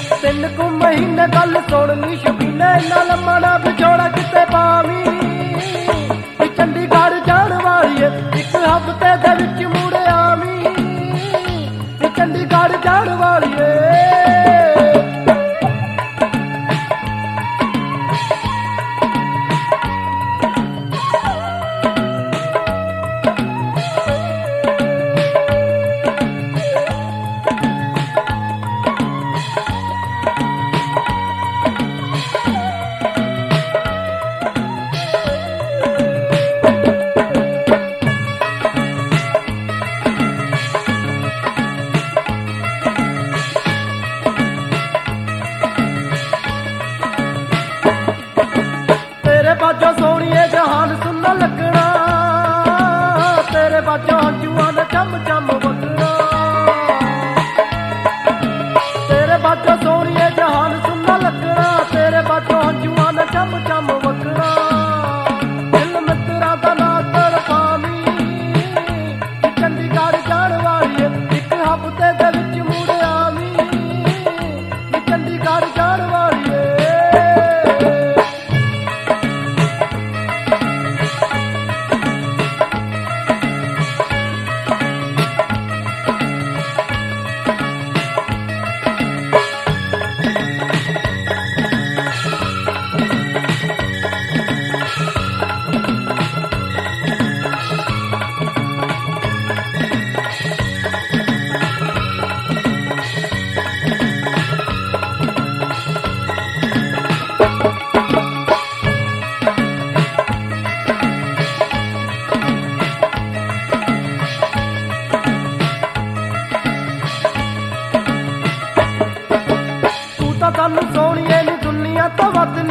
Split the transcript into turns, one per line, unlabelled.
3 ਕੁ ਮਹੀਨੇ ਗੱਲ ਸੁਣ ਨੀ ਸ਼ਬੀਨੇ, ਇੰਨਾ ਲੰਮਾ ਨਾ ਵਿਛੋੜਾ ਕਿਤੇ ਪਾਵੀਂ। ਚੰਡੀਗੜ੍ਹ ਜਾਣ ਵਾਲੀਏ ਇੱਕ ਹਫ਼ਤੇ ਦੇ ਵਿੱਚ ਮੁੜ ਆਵੀਂ। ਚੰਡੀਗੜ੍ਹ ਜਾਣ ਵਾਲੀਏ ਬਾਜੋ ਸੋਹਣੀਏ ਜਹਾਨ ਸੁਣਨ ਲੱਗਣਾ, ਤੇਰੇ ਬਾਜੋ ਹੰਝੂਆਂ ਦਾ ਚਮ ਚਮ ਵਗਣਾ। ਤੇਰੇ ਬਾਜੋ ਸੋਹਣੀਏ ਜਹਾਨ ਸੁਣਨ ਲੱਗਣਾ, ਤੇਰੇ ਬਾਜੋ ਹੰਝੂਆਂ ਦਾ ਚਮ ਚਮ ਵਗਣਾ। ਦਿਲ ਮਿੱਤਰਾਂ ਦਾ ਨਾ ਤੜਫਾਵੀਂ, ਚੰਡੀਗੜ੍ਹ ਜਾਣ ਵਾਲੀਏ ਇੱਕ ਹਫ਼ਤੇ ਦੇ ਵਿੱਚ ਮੁੜ ਆਵੀਂ। ਚੰਡੀਗੜ੍ਹ ਜਾਣ ਵਾਲੀਏ ਸਾਨੂੰ ਸੋਹਣੀਏ ਨੀ ਦੁਨੀਆ ਤੋਂ ਵੱਧ